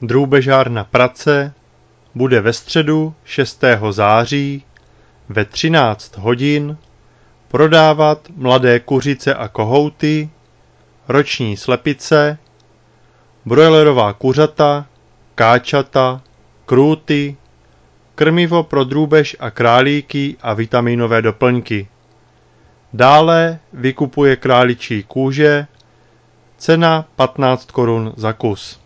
Drůbežárna Prace bude ve středu 6. září ve 13 hodin prodávat mladé kuřice a kohouty, roční slepice, brojlerová kuřata, káčata, krůty, krmivo pro drůbež a králíky a vitaminové doplňky. Dále vykupuje králičí kůže, cena 15 korun za kus.